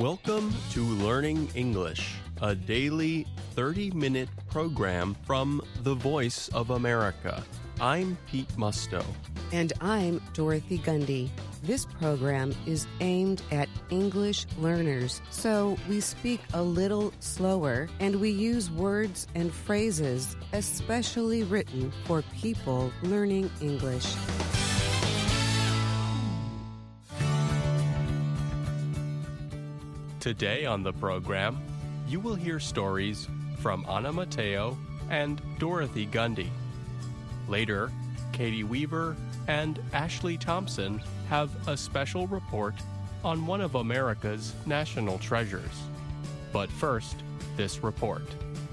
Welcome to Learning English, a daily 30-minute program from the Voice of America. I'm Pete Musto. And I'm Dorothy Gundy. This program is aimed at English learners, so we speak a little slower and we use words and phrases especially written for people learning English. Today on the program, you will hear stories from Anna Mateo and Dorothy Gundy. Later, Katie Weaver and Ashley Thompson have a special report on one of America's national treasures. But first, this report.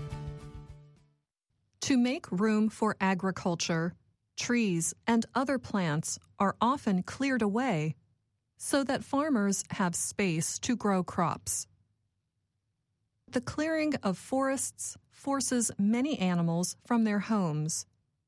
To make room for agriculture, trees and other plants are often cleared away so that farmers have space to grow crops. The clearing of forests forces many animals from their homes.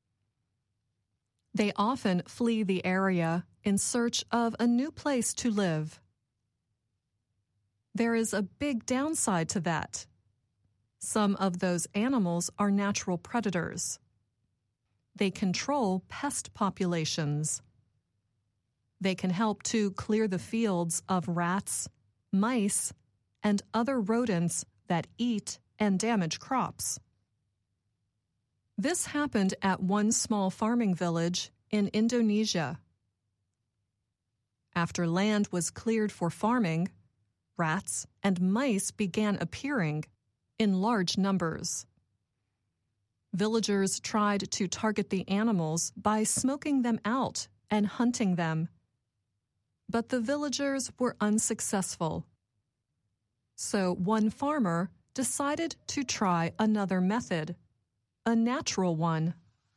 They often flee the area in search of a new place to live. There is a big downside to that. Some of those animals are natural predators. They control pest populations. They can help to clear the fields of rats, mice, and other rodents that eat and damage crops. This happened at one small farming village in Indonesia. After land was cleared for farming, rats and mice began appearing in large numbers. Villagers tried to target the animals by smoking them out and hunting them. But the villagers were unsuccessful. So one farmer decided to try another method, a natural one.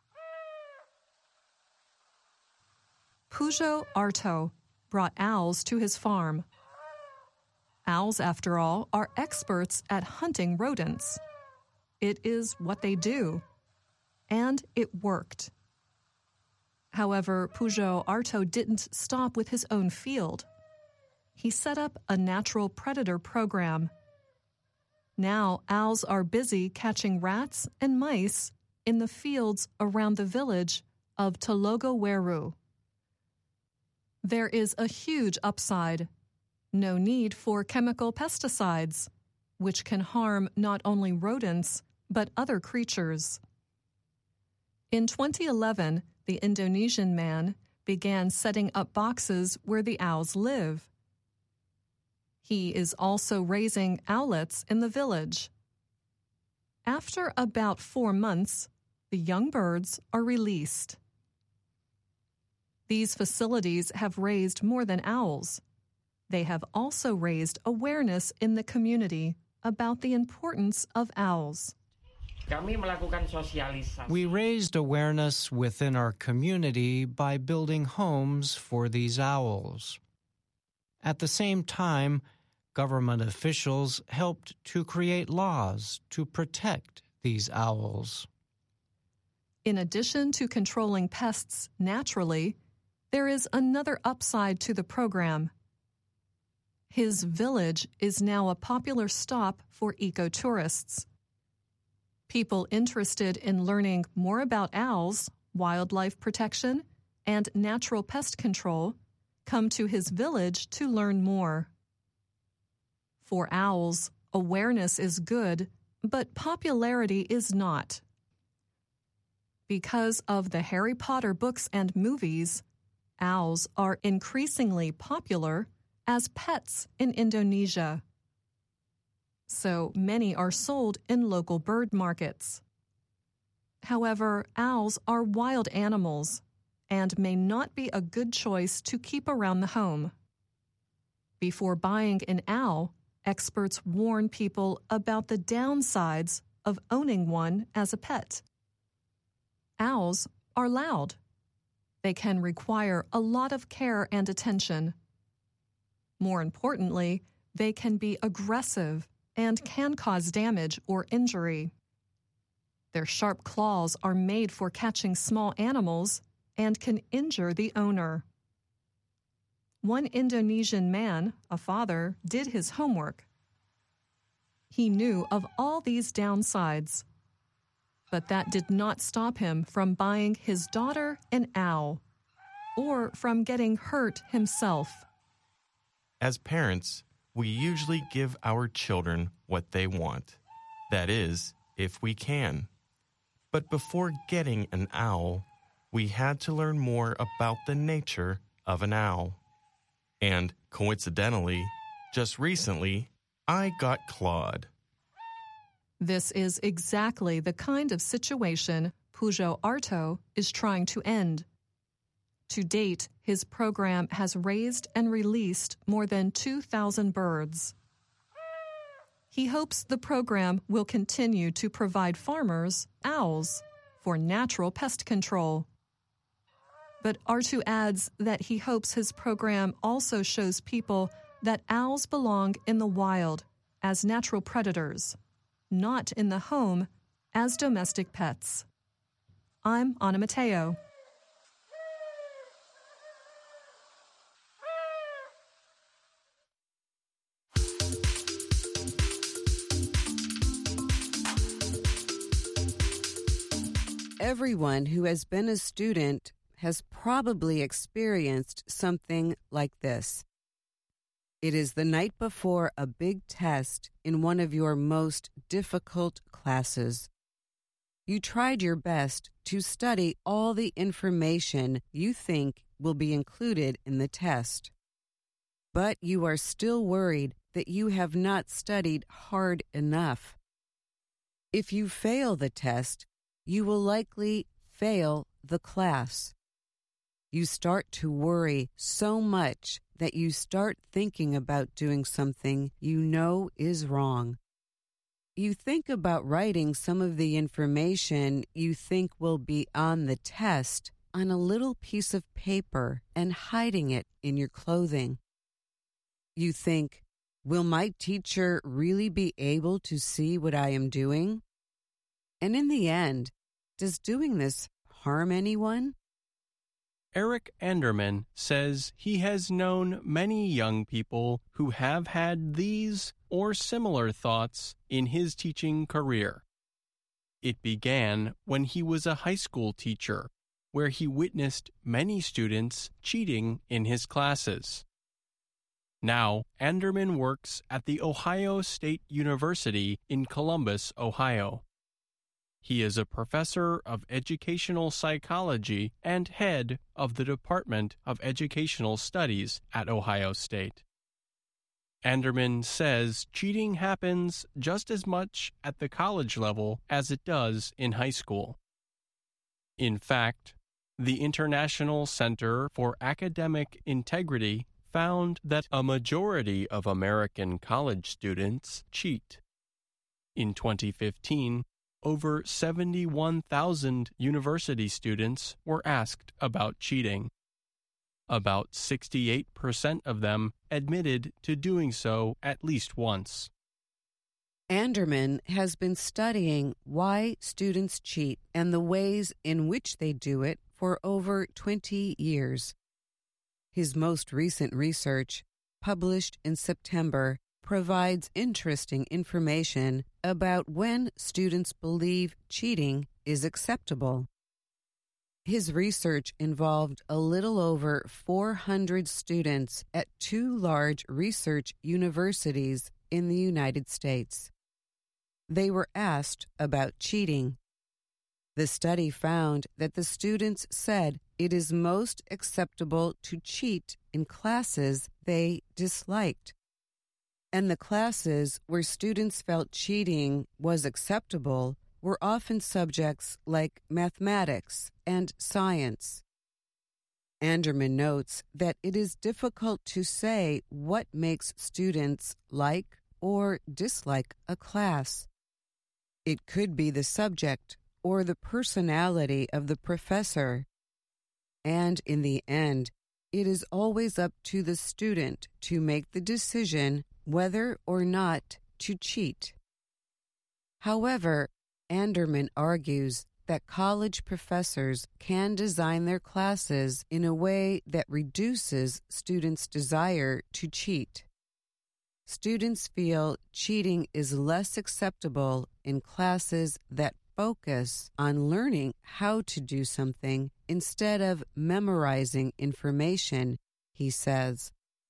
Pujo Arto brought owls to his farm. Owls, after all, are experts at hunting rodents. It is what they do. And it worked. However, Pujo Arto didn't stop with his own field. He set up a natural predator program. Now owls are busy catching rats and mice in the fields around the village of Tologoweru. There is a huge upside. No need for chemical pesticides, which can harm not only rodents, but other creatures. In 2011, the Indonesian man began setting up boxes where the owls live. He is also raising owlets in the village. After about 4 months, the young birds are released. These facilities have raised more than owls. They have also raised awareness in the community about the importance of owls. We raised awareness within our community by building homes for these owls. At the same time, government officials helped to create laws to protect these owls. In addition to controlling pests naturally, there is another upside to the program. His village is now a popular stop for ecotourists. People interested in learning more about owls, wildlife protection, and natural pest control come to his village to learn more. For owls, awareness is good, but popularity is not. Because of the Harry Potter books and movies, owls are increasingly popular as pets in Indonesia. So many are sold in local bird markets. However, owls are wild animals and may not be a good choice to keep around the home. Before buying an owl, experts warn people about the downsides of owning one as a pet. Owls are loud. They can require a lot of care and attention. More importantly, they can be aggressive and can cause damage or injury. Their sharp claws are made for catching small animals and can injure the owner. One Indonesian man, a father, did his homework. He knew of all these downsides, but that did not stop him from buying his daughter an owl, or from getting hurt himself. As parents, we usually give our children what they want. That is, if we can. But before getting an owl, we had to learn more about the nature of an owl. And coincidentally, just recently, I got Claude. This is exactly the kind of situation Pujo Arto is trying to end. To date, his program has raised and released more than 2,000 birds. He hopes the program will continue to provide farmers owls for natural pest control. But Arto adds that he hopes his program also shows people that owls belong in the wild as natural predators, not in the home as domestic pets. I'm Anna Mateo. Everyone who has been a student has probably experienced something like this. It is the night before a big test in one of your most difficult classes. You tried your best to study all the information you think will be included in the test. But you are still worried that you have not studied hard enough. If you fail the test, you will likely fail the class. You start to worry so much that you start thinking about doing something you know is wrong. You think about writing some of the information you think will be on the test on a little piece of paper and hiding it in your clothing. You think, will my teacher really be able to see what I am doing? And in the end, does doing this harm anyone? Eric Anderman says he has known many young people who have had these or similar thoughts in his teaching career. It began when he was a high school teacher, where he witnessed many students cheating in his classes. Now, Anderman works at the Ohio State University in Columbus, Ohio. He is a professor of educational psychology and head of the Department of Educational Studies at Ohio State. Anderman says cheating happens just as much at the college level as it does in high school. In fact, the International Center for Academic Integrity found that a majority of American college students cheat. In 2015, over 71,000 university students were asked about cheating. About 68% of them admitted to doing so at least once. Anderman has been studying why students cheat and the ways in which they do it for over 20 years. His most recent research, published in September, provides interesting information about when students believe cheating is acceptable. His research involved a little over 400 students at 2 large research universities in the United States. They were asked about cheating. The study found that the students said it is most acceptable to cheat in classes they disliked. And the classes where students felt cheating was acceptable were often subjects like mathematics and science. Anderman notes that it is difficult to say what makes students like or dislike a class. It could be the subject or the personality of the professor. And in the end, it is always up to the student to make the decision whether or not to cheat. However, Anderman argues that college professors can design their classes in a way that reduces students' desire to cheat. Students feel cheating is less acceptable in classes that focus on learning how to do something instead of memorizing information, he says.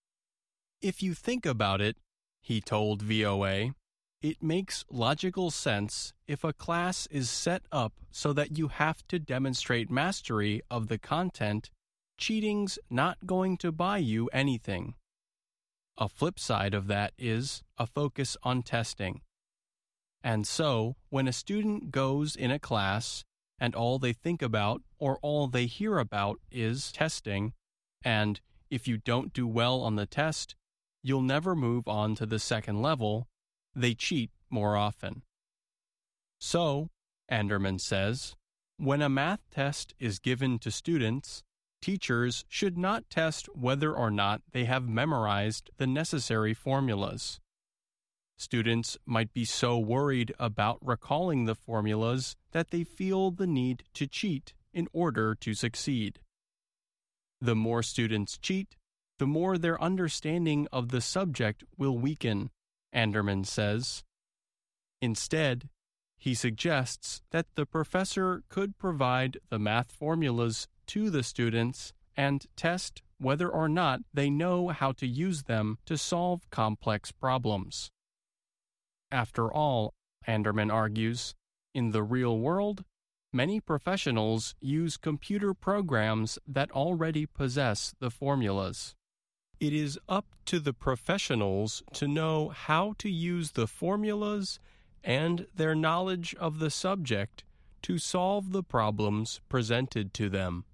If you think about it, he told VOA, it makes logical sense if a class is set up so that you have to demonstrate mastery of the content. Cheating's not going to buy you anything. A flip side of that is a focus on testing. And so, when a student goes in a class and all they think about or all they hear about is testing, and if you don't do well on the test, you'll never move on to the second level, they cheat more often. So, Anderman says, when a math test is given to students, teachers should not test whether or not they have memorized the necessary formulas. Students might be so worried about recalling the formulas that they feel the need to cheat in order to succeed. The more students cheat, the more their understanding of the subject will weaken, Anderman says. Instead, he suggests that the professor could provide the math formulas to the students and test whether or not they know how to use them to solve complex problems. After all, Anderman argues, in the real world, many professionals use computer programs that already possess the formulas. It is up to the professionals to know how to use the formulas and their knowledge of the subject to solve the problems presented to them.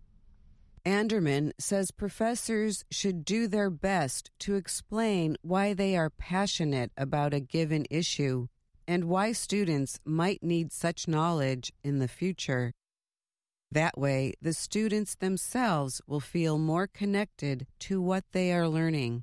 Anderman says professors should do their best to explain why they are passionate about a given issue and why students might need such knowledge in the future. That way, the students themselves will feel more connected to what they are learning.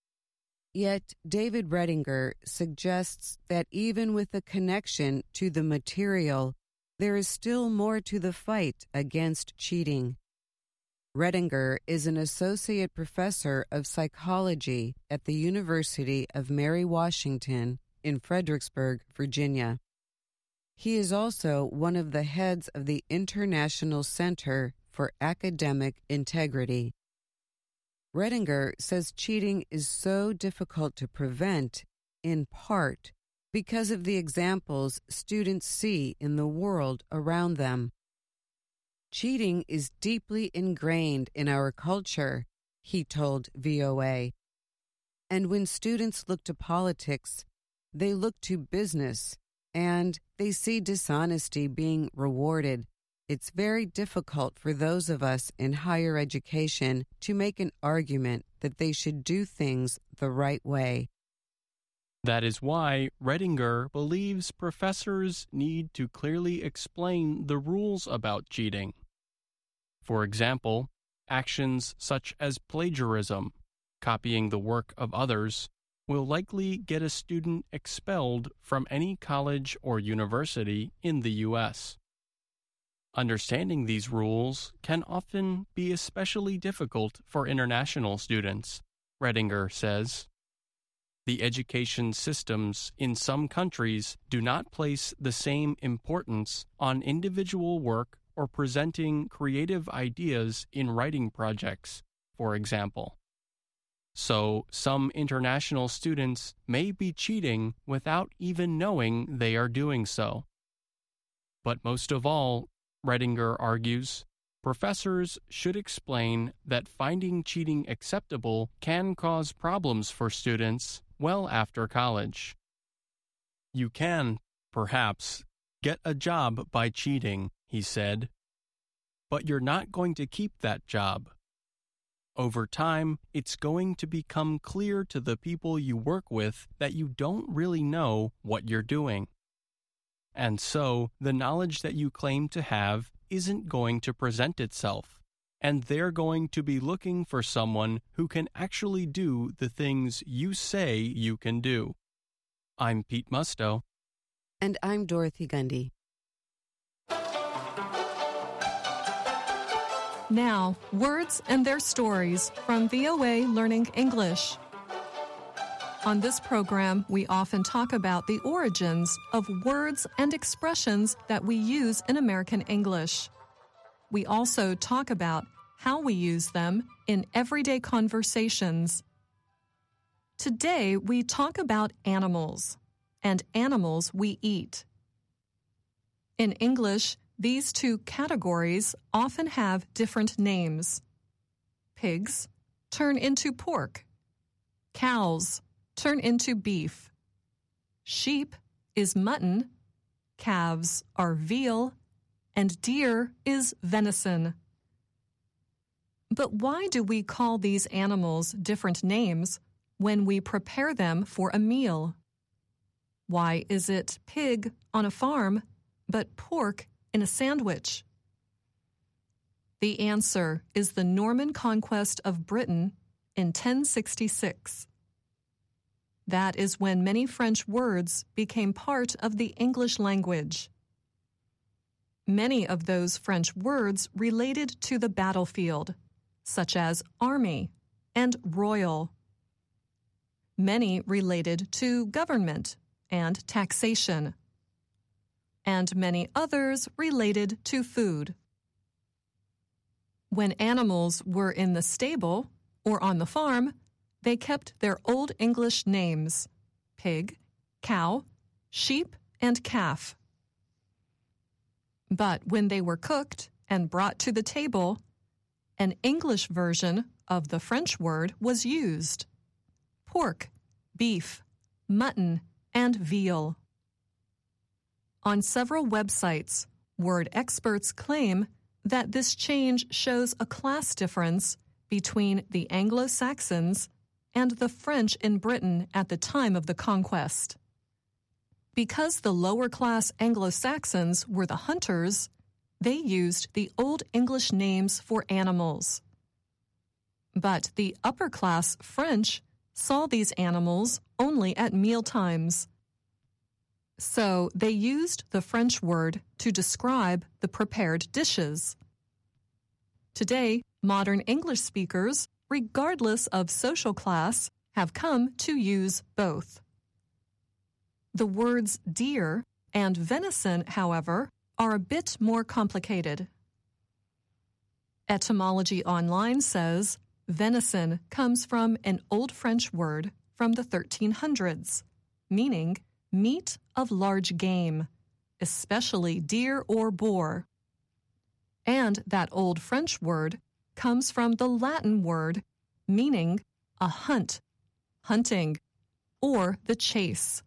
Yet, David Redinger suggests that even with a connection to the material, there is still more to the fight against cheating. Redinger is an associate professor of psychology at the University of Mary Washington in Fredericksburg, Virginia. He is also one of the heads of the International Center for Academic Integrity. Redinger says cheating is so difficult to prevent, in part, because of the examples students see in the world around them. Cheating is deeply ingrained in our culture, he told VOA. And when students look to politics, they look to business, and they see dishonesty being rewarded. It's very difficult for those of us in higher education to make an argument that they should do things the right way. That is why Redinger believes professors need to clearly explain the rules about cheating. For example, actions such as plagiarism, copying the work of others, will likely get a student expelled from any college or university in the U.S. Understanding these rules can often be especially difficult for international students, Redinger says. The education systems in some countries do not place the same importance on individual work or presenting creative ideas in writing projects, for example. So, some international students may be cheating without even knowing they are doing so. But most of all, Redinger argues, professors should explain that finding cheating acceptable can cause problems for students well after college. You can, perhaps, get a job by cheating, he said, but you're not going to keep that job. Over time, it's going to become clear to the people you work with that you don't really know what you're doing. And so, the knowledge that you claim to have isn't going to present itself, and they're going to be looking for someone who can actually do the things you say you can do. I'm Pete Musto. And I'm Dorothy Gundy. Now, words and their stories from VOA Learning English. On this program, we often talk about the origins of words and expressions that we use in American English. We also talk about how we use them in everyday conversations. Today, we talk about animals and animals we eat. In English, these two categories often have different names. Pigs turn into pork. Cows turn into beef. Sheep is mutton. Calves are veal. And deer is venison. But why do we call these animals different names when we prepare them for a meal? Why is it pig on a farm, but pork in a sandwich? The answer is the Norman conquest of Britain in 1066. That is when many French words became part of the English language. Many of those French words related to the battlefield, such as army and royal. Many related to government and taxation. And many others related to food. When animals were in the stable or on the farm, they kept their Old English names: pig, cow, sheep, and calf. But when they were cooked and brought to the table, an English version of the French word was used: pork, beef, mutton, and veal. On several websites, word experts claim that this change shows a class difference between the Anglo-Saxons and the French in Britain at the time of the conquest. Because the lower-class Anglo-Saxons were the hunters, they used the Old English names for animals. But the upper-class French saw these animals only at mealtimes. So they used the French word to describe the prepared dishes. Today, modern English speakers, regardless of social class, have come to use both. The words deer and venison, however, are a bit more complicated. Etymology Online says venison comes from an Old French word from the 1300s, meaning meat of large game, especially deer or boar. And that Old French word comes from the Latin word meaning a hunt, hunting, or the chase.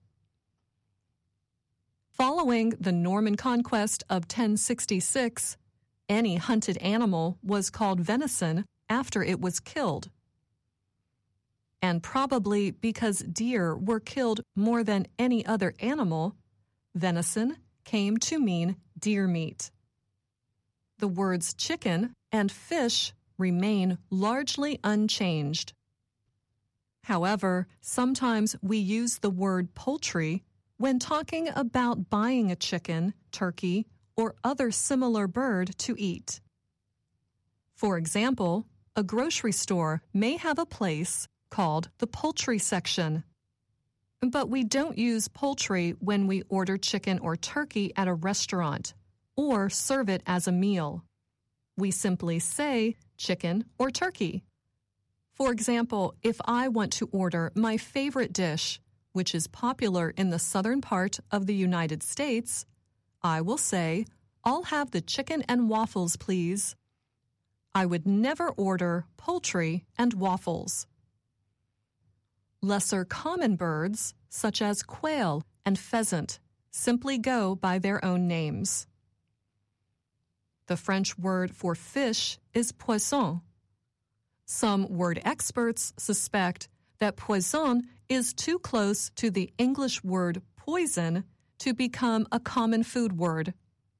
Following the Norman conquest of 1066, any hunted animal was called venison after it was killed. And probably because deer were killed more than any other animal, venison came to mean deer meat. The words chicken and fish remain largely unchanged. However, sometimes we use the word poultry when talking about buying a chicken, turkey, or other similar bird to eat. For example, a grocery store may have a place called the poultry section. But we don't use poultry when we order chicken or turkey at a restaurant or serve it as a meal. We simply say chicken or turkey. For example, if I want to order my favorite dish, which is popular in the southern part of the United States, I will say, "I'll have the chicken and waffles, please." I would never order poultry and waffles. Lesser common birds, such as quail and pheasant, simply go by their own names. The French word for fish is poisson. Some word experts suspect that poisson is too close to the English word poison to become a common food word.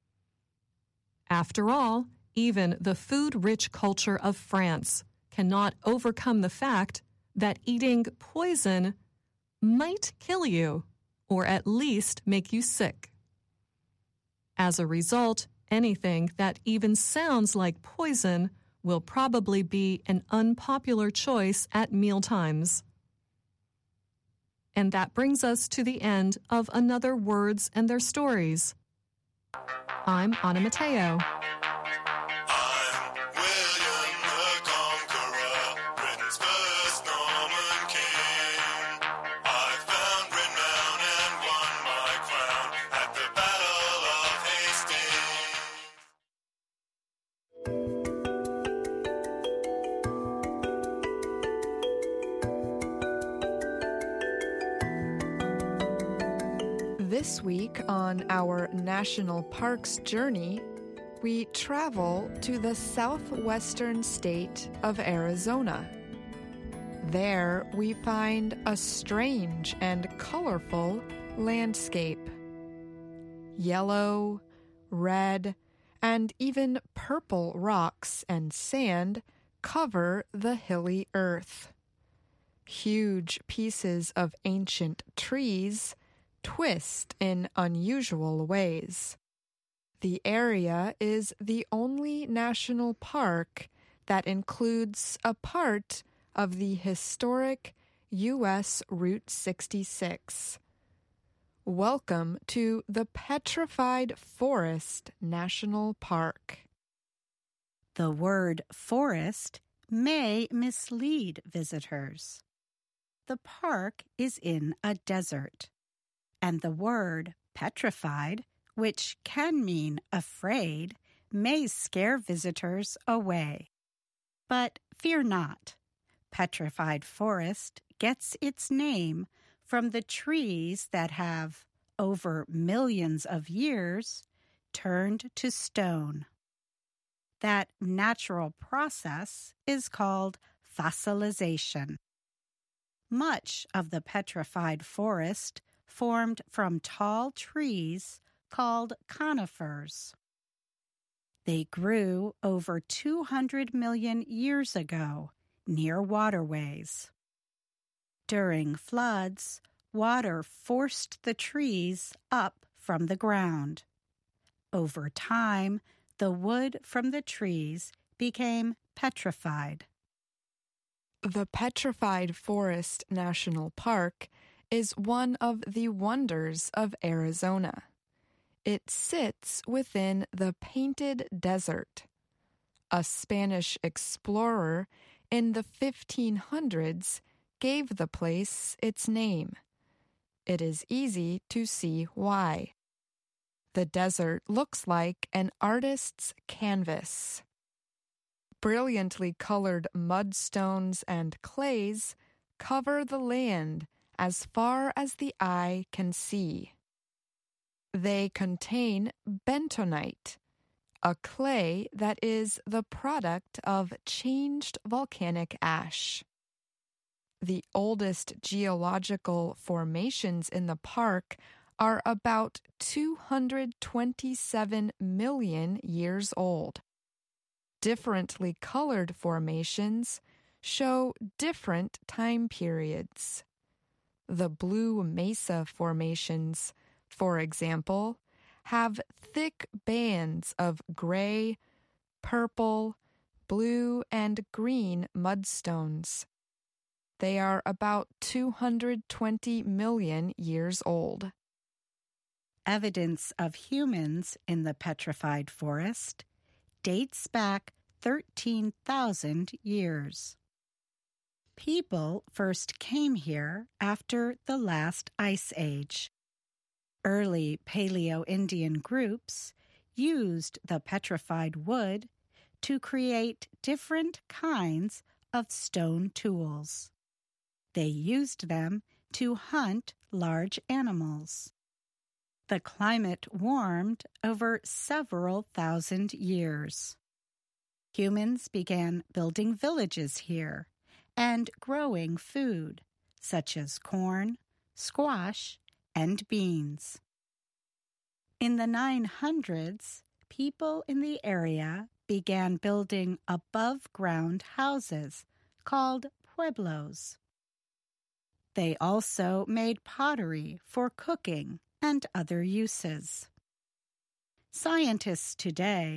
After all, even the food-rich culture of France cannot overcome the fact that eating poison might kill you, or at least make you sick. As a result, anything that even sounds like poison will probably be an unpopular choice at mealtimes. And that brings us to the end of another Words and Their Stories. I'm Anna Matteo. This week on our National Parks journey, we travel to the southwestern state of Arizona. There we find a strange and colorful landscape. Yellow, red, and even purple rocks and sand cover the hilly earth. Huge pieces of ancient trees twist in unusual ways. The area is the only national park that includes a part of the historic U.S. Route 66. Welcome to the Petrified Forest National Park. The word forest may mislead visitors. The park is in a desert, and the word petrified, which can mean afraid, may scare visitors away. But fear not. Petrified Forest gets its name from the trees that have, over millions of years, turned to stone. That natural process is called fossilization. Much of the petrified forest formed from tall trees called conifers. They grew over 200 million years ago near waterways. During floods, water forced the trees up from the ground. Over time, the wood from the trees became petrified. The Petrified Forest National Park is one of the wonders of Arizona. It sits within the Painted Desert. A Spanish explorer in the 1500s gave the place its name. It is easy to see why. The desert looks like an artist's canvas. Brilliantly colored mudstones and clays cover the land as far as the eye can see. They contain bentonite, a clay that is the product of changed volcanic ash. The oldest geological formations in the park are about 227 million years old. Differently colored formations show different time periods. The Blue Mesa formations, for example, have thick bands of gray, purple, blue, and green mudstones. They are about 220 million years old. Evidence of humans in the petrified forest dates back 13,000 years. People first came here after the last ice age. Early Paleo-Indian groups used the petrified wood to create different kinds of stone tools. They used them to hunt large animals. The climate warmed over several thousand years. Humans began building villages here and growing food, such as corn, squash, and beans. In the 900s, people in the area began building above-ground houses called pueblos. They also made pottery for cooking and other uses. Scientists today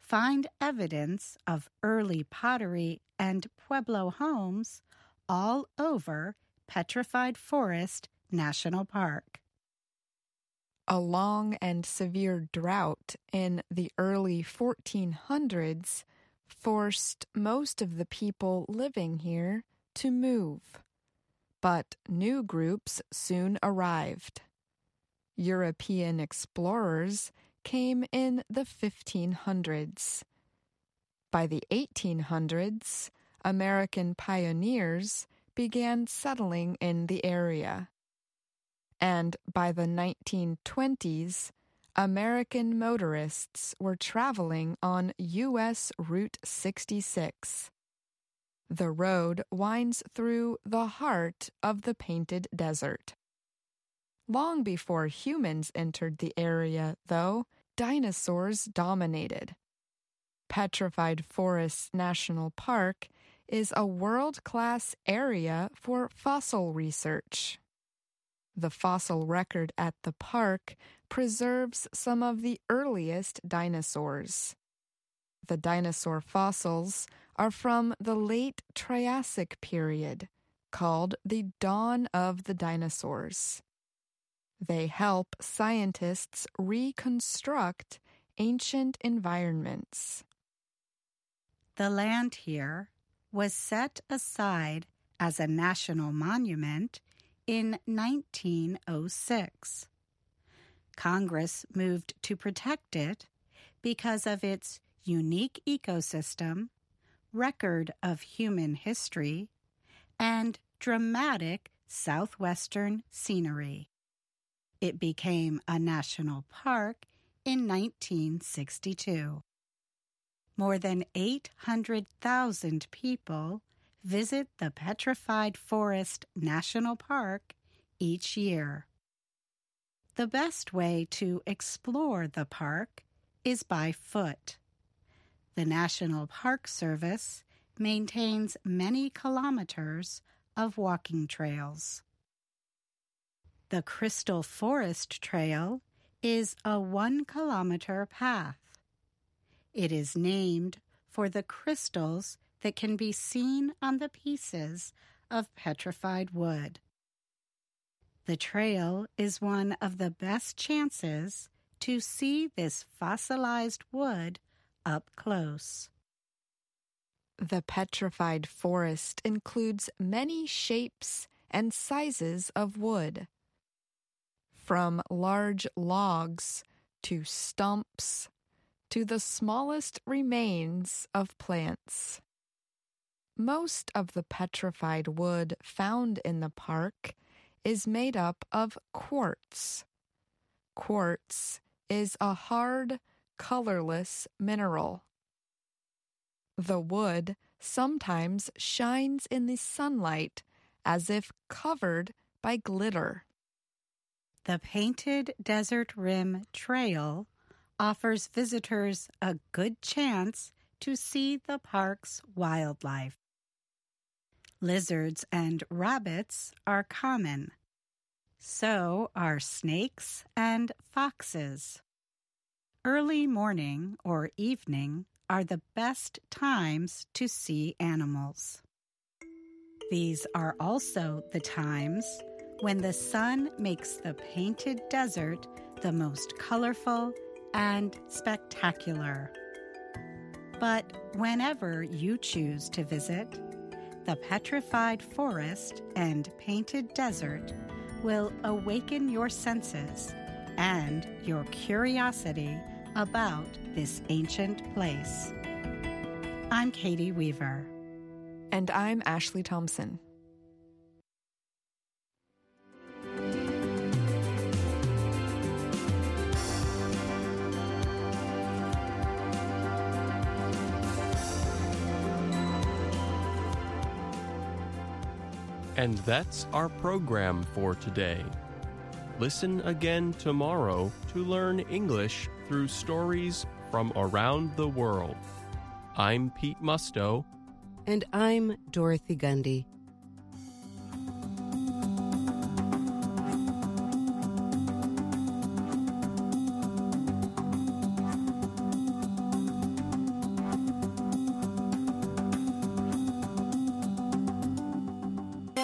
find evidence of early pottery and Pueblo homes all over Petrified Forest National Park. A long and severe drought in the early 1400s forced most of the people living here to move. But new groups soon arrived. European explorers came in the 1500s. By the 1800s, American pioneers began settling in the area. And by the 1920s, American motorists were traveling on U.S. Route 66. The road winds through the heart of the Painted Desert. Long before humans entered the area, though, dinosaurs dominated. Petrified Forest National Park is a world-class area for fossil research. The fossil record at the park preserves some of the earliest dinosaurs. The dinosaur fossils are from the late Triassic period, called the Dawn of the Dinosaurs. They help scientists reconstruct ancient environments. The land here was set aside as a national monument in 1906. Congress moved to protect it because of its unique ecosystem, record of human history, and dramatic southwestern scenery. It became a national park in 1962. More than 800,000 people visit the Petrified Forest National Park each year. The best way to explore the park is by foot. The National Park Service maintains many kilometers of walking trails. The Crystal Forest Trail is a 1-kilometer path. It is named for the crystals that can be seen on the pieces of petrified wood. The trail is one of the best chances to see this fossilized wood up close. The petrified forest includes many shapes and sizes of wood, from large logs to stumps to the smallest remains of plants. Most of the petrified wood found in the park is made up of quartz. Quartz is a hard, colorless mineral. The wood sometimes shines in the sunlight as if covered by glitter. The Painted Desert Rim Trail offers visitors a good chance to see the park's wildlife. Lizards and rabbits are common. So are snakes and foxes. Early morning or evening are the best times to see animals. These are also the times when the sun makes the Painted Desert the most colorful and spectacular. But whenever you choose to visit, the Petrified Forest and Painted Desert will awaken your senses and your curiosity about this ancient place. I'm Katie Weaver. And I'm Ashley Thompson. And that's our program for today. Listen again tomorrow to learn English through stories from around the world. I'm Pete Musto. And I'm Dorothy Gundy.